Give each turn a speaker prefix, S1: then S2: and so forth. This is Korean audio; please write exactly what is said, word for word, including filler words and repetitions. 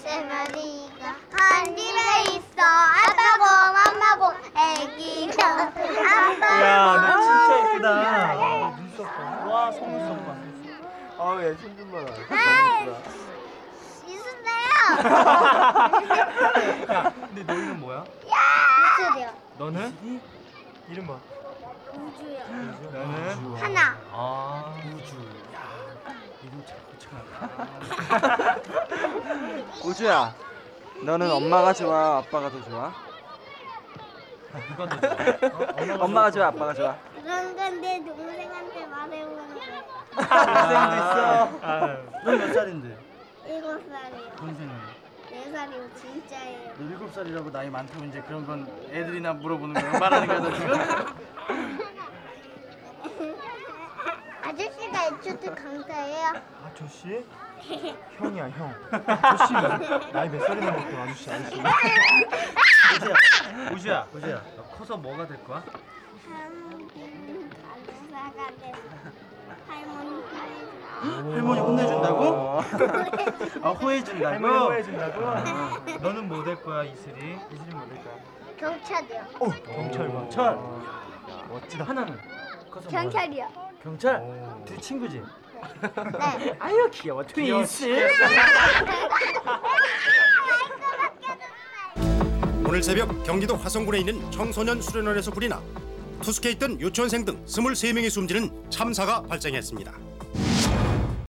S1: 세 마리가 한 집에 있어. 아빠고 맘마고 애기가 아빠.
S2: 야, 너 진짜 예쁘다. 눈썹 봐. 와, 속눈썹 봐.
S3: 아우 얘 손좀 봐라.
S1: 아, 씻으세요.
S2: 야, 근데 너 이름 뭐야?
S1: 이슬이요.
S2: 너는? 이름 뭐?
S1: 우주요.
S2: 너는?
S1: 하나.
S2: 아,
S3: 우주. 야, 이름 잘 붙여놨다. 우주야, 너는 엄마가 좋아, 아빠가 더 좋아?
S2: 누가 더 좋아? 어?
S3: 엄마가 좋아, 아빠가 좋아?
S1: 그런 건 내 동생한테 말해보는 거야.
S3: 동생도 있어.
S2: 아,
S3: 넌 몇 살인데?
S1: 일곱 살이요.
S3: 동생은?
S1: 네 살이요. 진짜예요.
S3: 너 일곱 살이라고 나이 많다고 이제 그런 건 애들이나 물어보는 거야. 말하는 거야, 너 지금?
S1: 아저씨가 에튜드 강사예요.
S2: 아저씨? 형이야, 형. 아저씨 나이 몇 살이나 먹고 아저씨 아저씨. 우주야, 우주야, 우주야. 너 커서 뭐가 될 거야?
S1: 한빈 간호사가 돼서 할머니 사회를
S3: 할머니 혼내준다고? 아, 호해준다고?
S2: 할머니 호해준다고? 너는 뭐 될 거야, 이슬이? 이슬이 뭐 될 거야?
S1: 경찰이요.
S2: 어, 경찰, 경찰. 멋지다.
S3: 하나는? 커서 뭐 할-
S1: 경찰이요.
S3: 경찰?
S2: 오.
S3: 둘 친구지?
S1: 네.
S3: 아유 귀여워 트윈스.
S4: 오늘 새벽 경기도 화성군에 있는 청소년 수련원에서 불이 나 투숙해 있던 유치원생 등 스물세 명이 숨지는 참사가 발생했습니다.